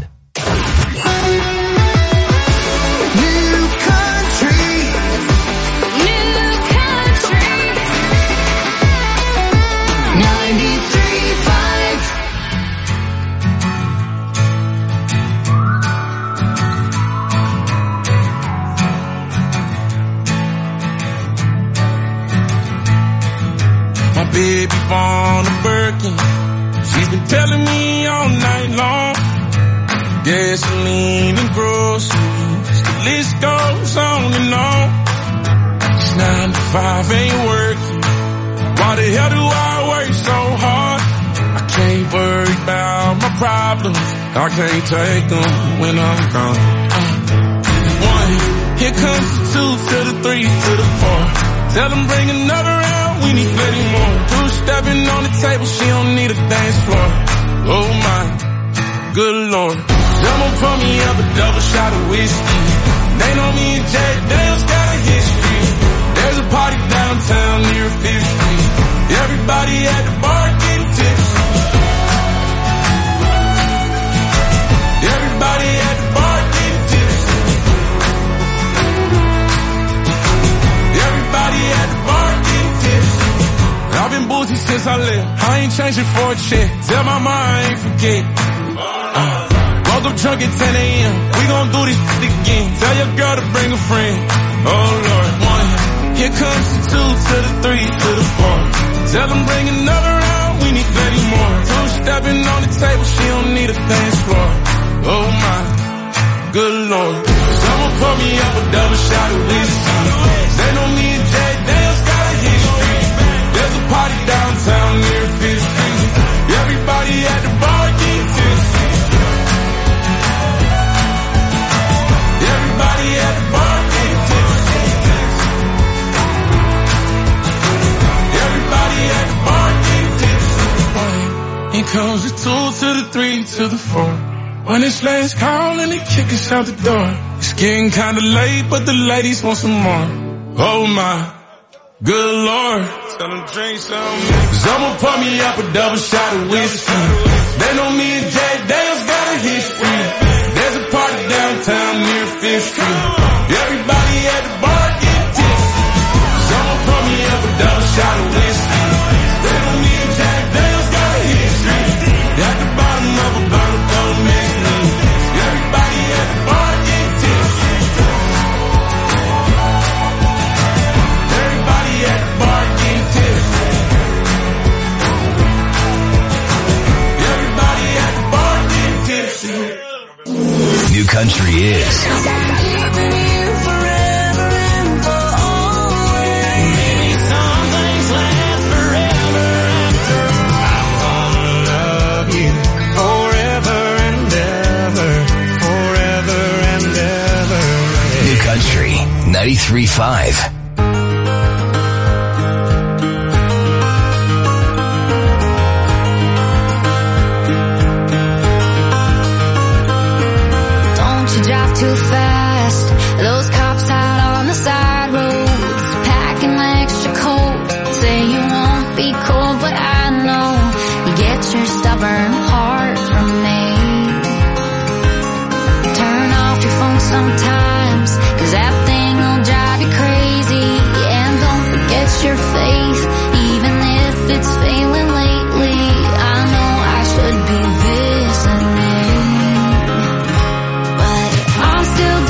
Baby born a Birkin. She's been telling me all night long. Gasoline and groceries, the list goes on and on. This nine to five ain't working. Why the hell do I work so hard? I problems, I can't take them when I'm gone. One, here comes the two to the three to the four. Tell them bring another round, we need plenty more. Two stepping on the table, she don't need a dance floor. Oh my, good lord. Someone pour me up a double shot of whiskey. They know me and Jack Daniels got a history. There's a party downtown near Fifth Street. Everybody at the bar getting tipsy. Everybody at the bar getting tipsy. Everybody at the bar getting tipsy. I've been boozy since I left. I ain't changing for a check. Tell my mom I ain't forget. Uh, woke up drunk at ten a.m. We gon' do this shit again. Tell your girl to bring a friend. Oh Lord, one. Here comes the two to the three to the four. Tell them bring another round, we need plenty more. Two stepping on the table, she don't need a dance floor. Oh my, good lord. Someone pour me up a double shot of whiskey. They know me and Jack Daniels got a history. There's a party downtown near Fifth Street. Everybody at the bar getting tipsy. Everybody at the bar getting tipsy. Everybody at the bar getting tipsy. Here comes the two to the three to the four. When it's last call and they kick us out the door. It's getting kinda late, but the ladies want some more. Oh my, good lord. Tell them drink some. Someone pour me up a double shot of whiskey. They know me and Jack Daniels got a history. There's a party downtown near Fifth Street. Everybody at the bar getting tipsy. Someone pour me up a double shot of whiskey. They know me and Jack Daniels got a history. At the bottom of a bottle, don't mix me. Everybody at the bar getting tipsy. Everybody at the bar getting tipsy. Everybody at the bar getting tipsy. New Country is ninety-three point five. Don't you drive too fast. Those cops out on the side roads, packing extra coat. Say you won't be cold, but I know you get your stubborn heart from me. Turn off your phone sometimes, 'cause that thing will drive you crazy. And don't forget your faith, even if it's failing lately. I know I should be listening, but I'm still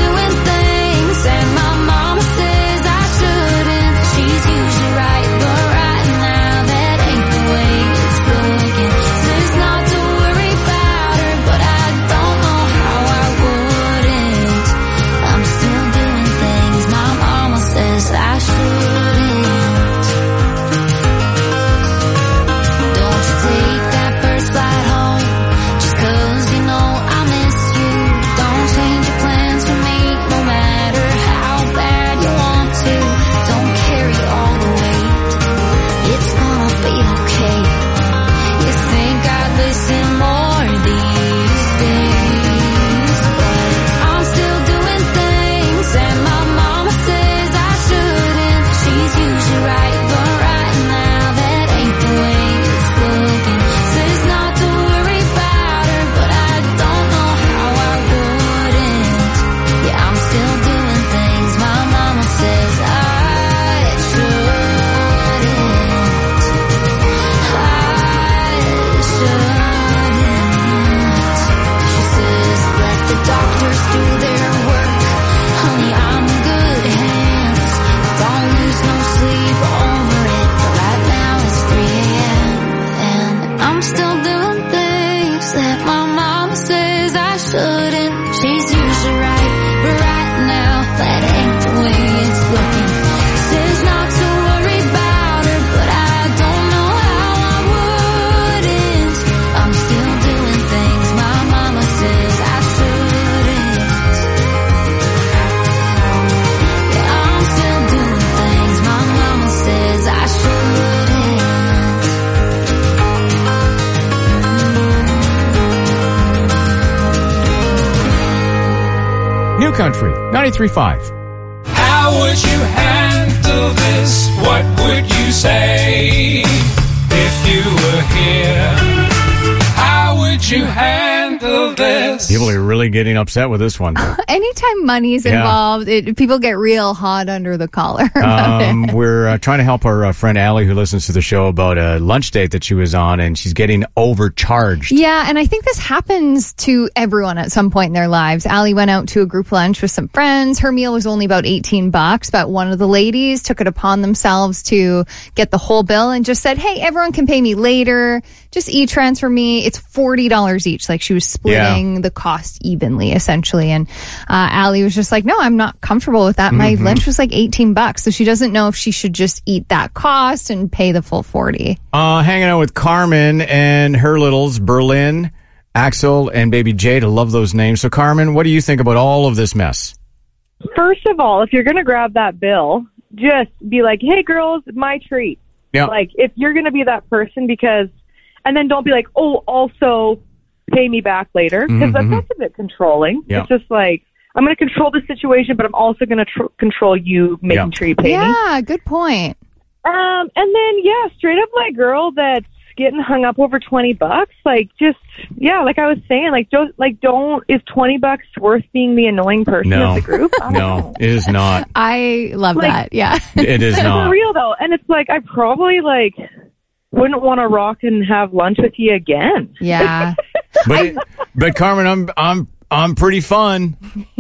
New Country ninety-three point five. How would you handle this? What would you say if you were here? How would you handle this? People are really getting upset with this one. Anytime money's Yeah. involved, it, people get real hot under the collar about Um, it. we're uh, trying to help our uh, friend Allie, who listens to the show, about a lunch date that she was on, and she's getting overcharged. Yeah, and I think this happens to everyone at some point in their lives. Allie went out to a group lunch with some friends. Her meal was only about eighteen bucks, but one of the ladies took it upon themselves to get the whole bill and just said, hey, everyone can pay me later. Just e-transfer me. It's forty dollars each. Like she was splitting Yeah. the cost evenly, essentially. And uh, Allie was just like, no, I'm not comfortable with that. My Mhm. lunch was like eighteen bucks. So she doesn't know if she should just eat that cost and pay the full forty. Uh, hanging out with Carmen and her littles, Berlin, Axel, and baby Jade. I love those names. So, Carmen, what do you think about all of this mess? First of all, if you're going to grab that bill, just be like, hey, girls, my treat. Yeah. Like, if you're going to be that person, because, and then don't be like, oh, also pay me back later, because Mhm, that's, mhm. that's a bit controlling. Yeah. It's just like, I'm going to control the situation, but I'm also going to tr- control you making Yeah. sure you pay me. Yeah, good point. Um, and then, yeah, straight up, like, girl that's getting hung up over twenty bucks, like, just, yeah, like I was saying, like, don't, like, don't, is twenty bucks worth being the annoying person No. of the group? I don't know. No, it is not. I love Like- that. Yeah. It is For not. real, though. And it's like, I probably, like, wouldn't want to rock and have lunch with you again. Yeah. But, it, but Carmen, I'm I'm I'm pretty fun.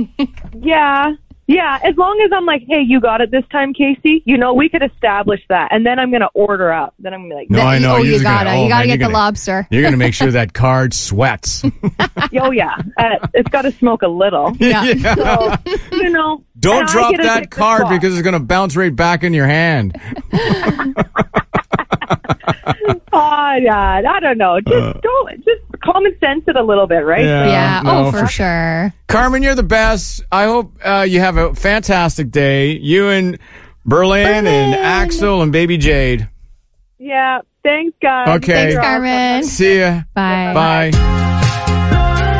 Yeah. Yeah, as long as I'm like, hey, you got it this time, Casey. You know, we could establish that. And then I'm going to order up. Then I'm going to be like, No, I know. Oh, You're you just gotta, gonna- oh, you gotta man, get you're the gonna- lobster. You're going to make sure that card sweats. oh, yeah. Uh, it's got to smoke a little. Yeah. Yeah. So, you know. Don't and I drop get to that pick the card spot. because it's going to bounce right back in your hand. Oh, yeah. I don't know. Just Uh. don't, just common sense it a little bit, right? Yeah. Yeah. No, oh, for for- sure. Carmen, you're the best. I hope uh, you have a fantastic day. You and Berlin, and Axel and baby Jade. Yeah. Thanks, guys. Okay. Thanks, Carmen. See ya. Bye. Bye.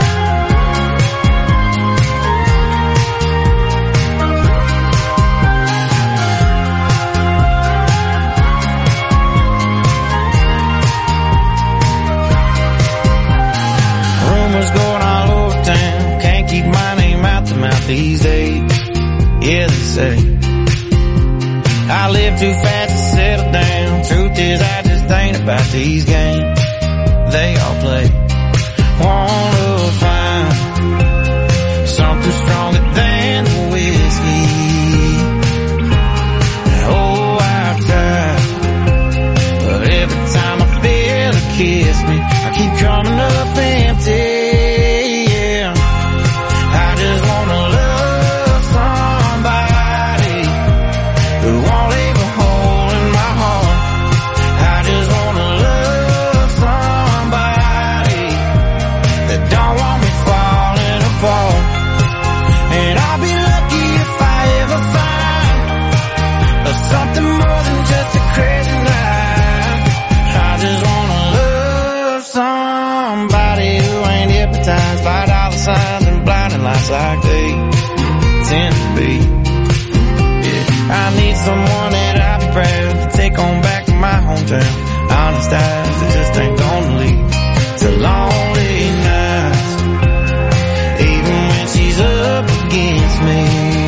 Rumors going all over town. Can't keep my name out the mouth these days. Yeah, they say I live too fast to settle down. Truth is, I just ain't about these games they all play. Wanna find something stronger than the whiskey. Oh, I've tried, but every time I feel a kiss me, I keep coming up empty. Yeah, I just wanna love somebody who won't leave a hole in my heart. I just wanna love somebody that don't want me falling apart. And I'll be lucky if I ever find something more than just a crazy night. I just wanna love somebody who ain't hypnotized by dollar signs and blinding lights like they tend to be. Yeah, I need someone that I'll be proud to take on back to my hometown. Honest eyes that just ain't gonna lead to lonely nights, even when she's up against me.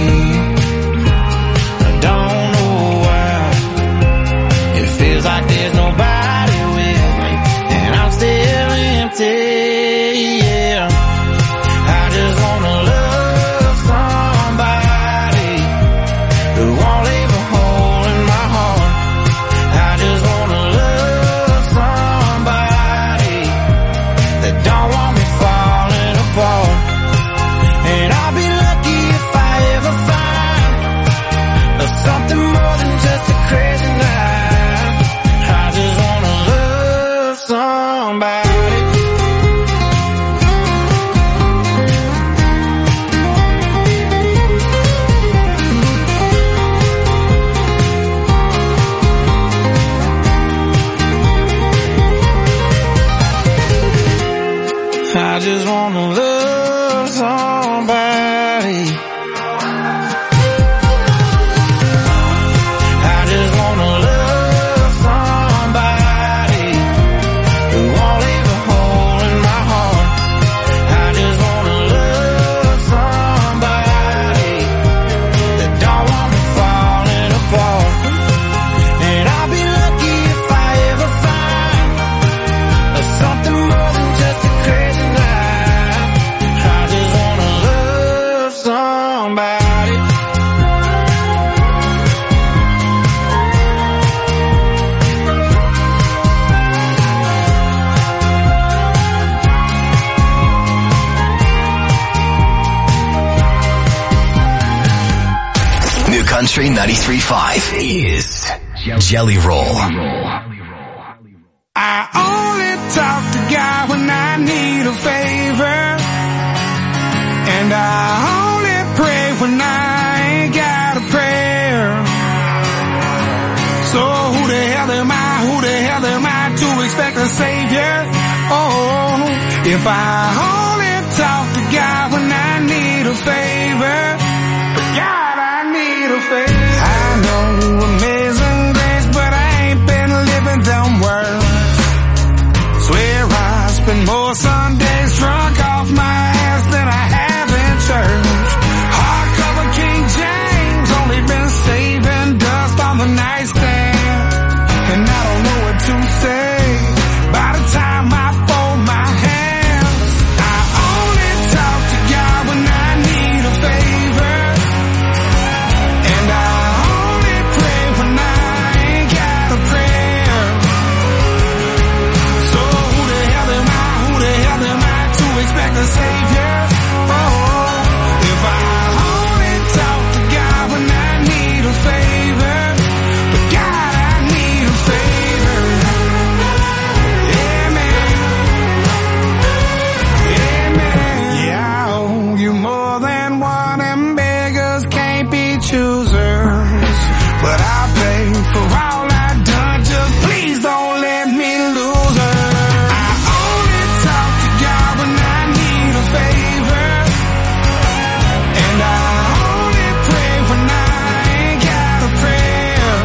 I don't know why it feels like there's nobody with me, and I'm still empty. Yeah, I just wanna love somebody who won't leave a hole in my heart. I just wanna love somebody that don't want me falling apart. And I'll be lucky if I ever find something more than just a crazy night. I just wanna love somebody. New Country ninety-three point five is Jelly Roll. I only talk to God when I need a favor, and I only pray when I ain't got a prayer. So who the hell am I, who the hell am I to expect a savior? Oh, if I only talk to God when I need a favor, God, I need a favor. I know amazing grace, but I ain't been living them words. Swear I spend more Sundays drunk off my ass than I have in church. Hardcover King James, only been saving dust on the nightstand, and I don't know what to say by the time I fold my hands. I only talk to God when I need a favor, and I only pray when I ain't got a prayer. So who the hell am I, who the hell am I to expect a savior? Oh, if I only talk to God when I need a favor, but God, I need a favor. Yeah, man. Yeah, man. Yeah, I owe you more than one, and beggars can't be choosers. But I pay for all I done, just please don't let me lose her. I only talk to God when I need a favor, and I only pray when I ain't got a prayer.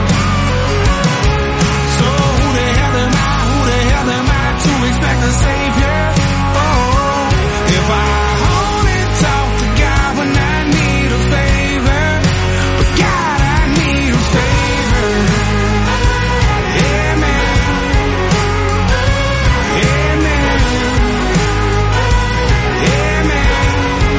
So who the hell am I, who the hell am I to expect a savior? Oh, if I only talk to God when I need a favor, but God, I need a favor. Yeah, man. Yeah, man. Yeah, man.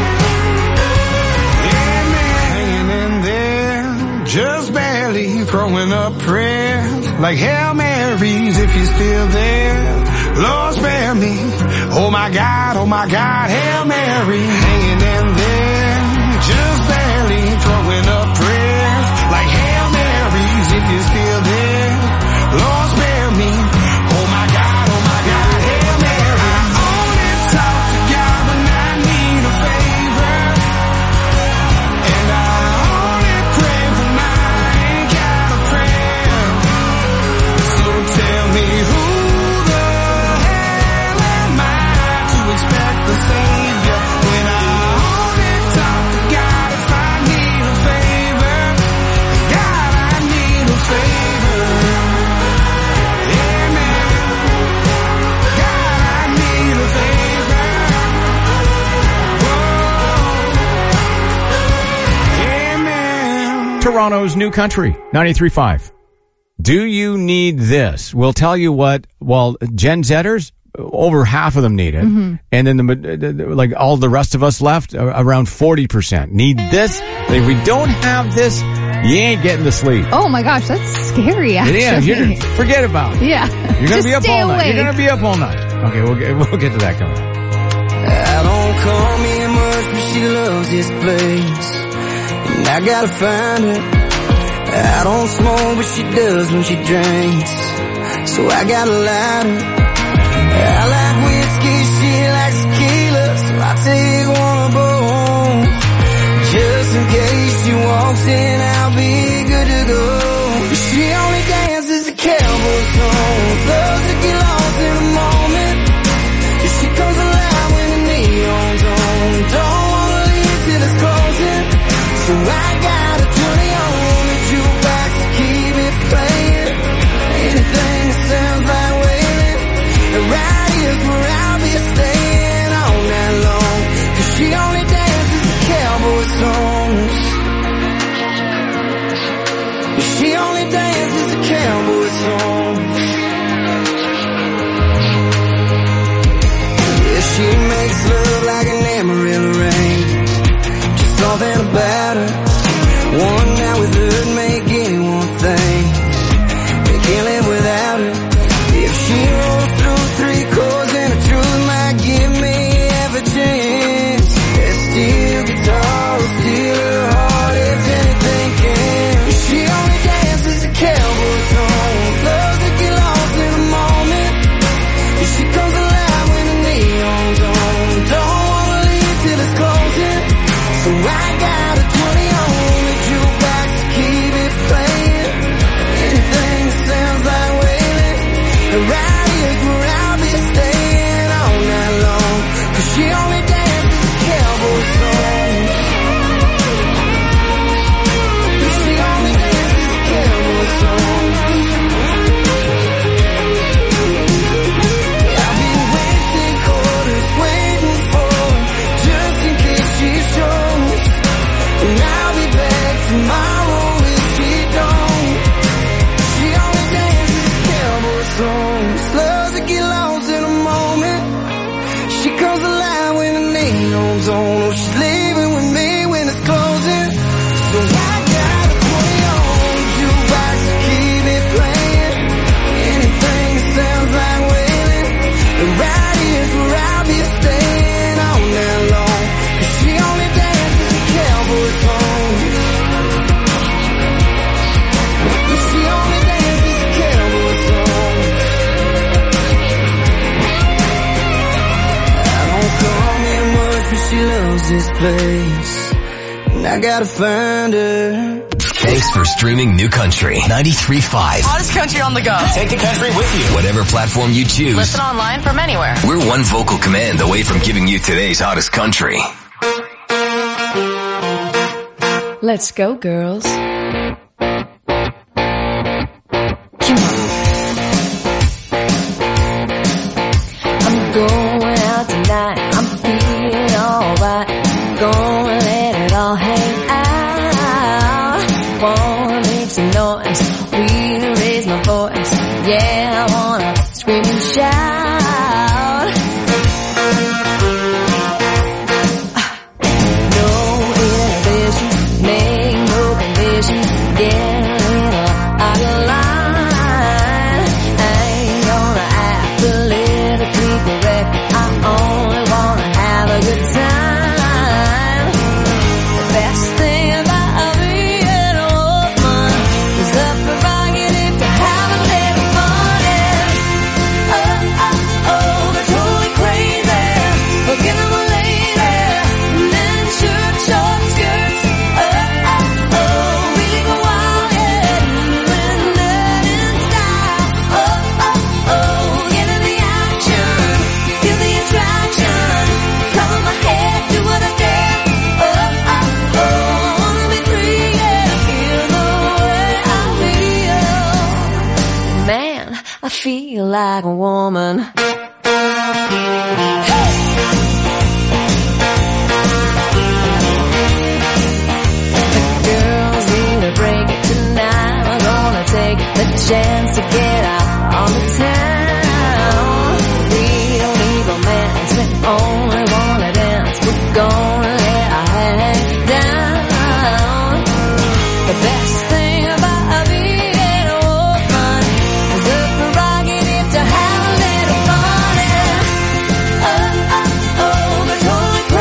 Yeah, man. Hanging in there, just barely throwing up prayers like Hail Marys if you're still there. Lord, spare me. Oh my God, oh my God, Hail Mary. Hanging in there, just barely throwing up prayers like Hail Marys if you're still there. Lord, spare me. Oh my God, oh my God, Hail Mary. I only talk to God when I need a favor, and I only pray when I ain't got a prayer. So tell me who the hell am I to expect the savior when I only talk to God if I need a favor? God, I need a favor. Yeah, man. God, I need a favor. Whoa. Yeah, man. Toronto's New Country, ninety-three point five. Do you need this? We'll tell you what, well, Gen Zers, over half of them need it. Mhm. And then the, the- the- like all the rest of us left, uh, around forty percent need this. If we don't have this, you ain't getting to sleep. Oh my gosh, that's scary, actually. Yeah, you're, forget about it. Yeah. You're gonna Just be up stay all night. awake. You're gonna be up all night. Okay, we'll get, we'll get to that coming up. I don't call me much, but she loves this place, and I gotta find her. I don't smoke, but she does when she drinks, so I got a lighter. I like whiskey, she likes tequila, so I take one of both. Just in case she walks in, I'll be good to go. She only dances to cowboy songs, loves to get lost in the moment. She comes alive when the neon's on, don't wanna leave till it's closing, so I gotta turn it on the jukebox to keep it playing. Anything that sounds like wailing, and right here's where I'll be staying all night long, 'cause she only dances to cowboy songs. She only dances to cowboy songs. Yeah, she makes love like an Amarillo rain, just something about her. One night with her make anyone think they can't live without her. If she rolls through three chords and the truth might give me every chance, that steel guitar will steal her heart if anything can. this place, and I gotta find her. Thanks for streaming New Country ninety-three point five. Hottest country on the go. Take the country with you. Whatever platform you choose. Listen online from anywhere. We're one vocal command away from giving you today's hottest country. Let's go, girls. I'm going out tonight. I'm feeling alright. Gonna let it all hang out. Wanna make some noise. Really raise my voice. Yeah, I wanna scream and shout. No inhibitions, make no conditions. Get a little out of line. I ain't gonna act politically correct. I only wanna have a good time. The best thing about being a woman is the prerogative to have a little fun. And oh, oh, oh, they're totally crazy. Forget them a lady. Men, shirt, short skirts. Oh, oh, oh, really go wild, yeah. When that in style. Oh, oh, oh, get in the action. Feel the attraction. Cover my head, do what I dare. Oh, oh, oh, I wanna be free, yeah. Feel the way I feel. Man, I feel like a woman.